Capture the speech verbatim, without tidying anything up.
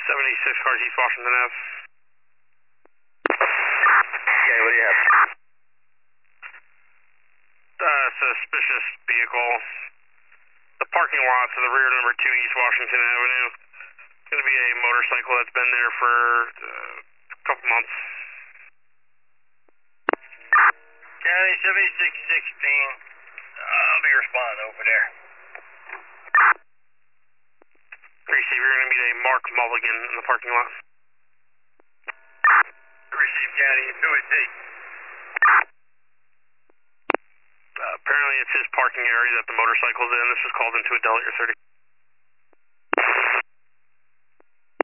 seventy-six cars East Washington Ave. Okay, what do you have? Uh, suspicious vehicle. The parking lot to the rear, number two East Washington Avenue. It's going to be a motorcycle that's been there for uh, a couple months. County seventy-six sixteen. I'll be responding over there. Receive, you're going to meet a Mark Mulligan in the parking lot. Receive, County. Who is he? Uh, apparently it's his parking area that the motorcycle's in. This was called into a Delaware thirty.